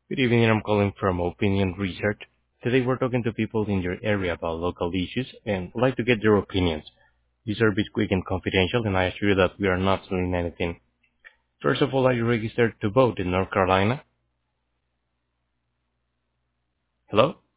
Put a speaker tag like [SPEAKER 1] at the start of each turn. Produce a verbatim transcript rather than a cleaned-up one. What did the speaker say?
[SPEAKER 1] Good evening, I'm calling from Opinion Research. Today we're talking to people in your area about local issues and would like to get your opinions. These are a bit quick and confidential, and I assure you that we are not selling anything. First of all, are you registered to vote in North Carolina? Hello?